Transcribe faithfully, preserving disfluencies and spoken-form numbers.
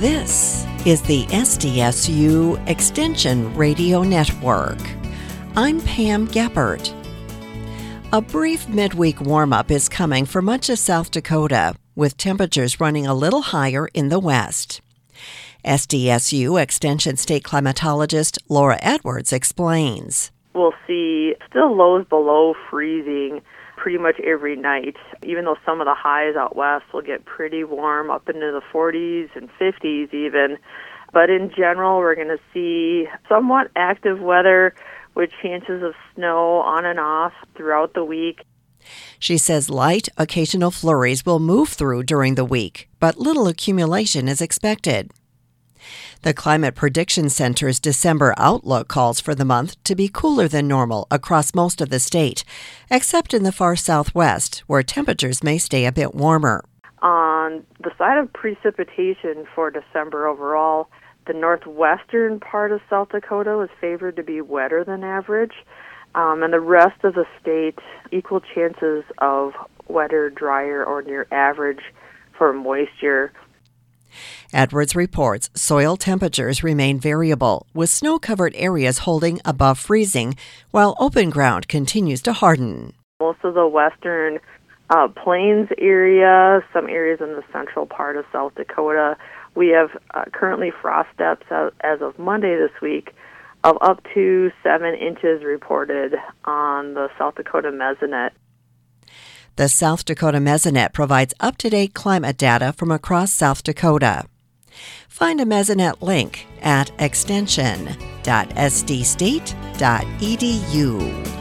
This is the S D S U Extension Radio Network. I'm Pam Geppert. A brief midweek warm-up is coming for much of South Dakota, with temperatures running a little higher in the west. S D S U Extension State Climatologist Laura Edwards explains. We'll see still lows below freezing pretty much every night, even though some of the highs out west will get pretty warm, up into the forties and fifties even. But in general, we're going to see somewhat active weather with chances of snow on and off throughout the week. She says light, occasional flurries will move through during the week, but little accumulation is expected. The Climate Prediction Center's December outlook calls for the month to be cooler than normal across most of the state, except in the far southwest, where temperatures may stay a bit warmer. On the side of precipitation for December overall, the northwestern part of South Dakota is favored to be wetter than average, um, and the rest of the state, equal chances of wetter, drier, or near average for moisture. Edwards reports soil temperatures remain variable, with snow-covered areas holding above freezing, while open ground continues to harden. Most of the western uh, plains area, some areas in the central part of South Dakota, we have uh, currently frost depths as, as of Monday this week of up to seven inches reported on the South Dakota Mesonet. The South Dakota Mesonet provides up-to-date climate data from across South Dakota. Find a Mesonet link at extension dot s d state dot e d u.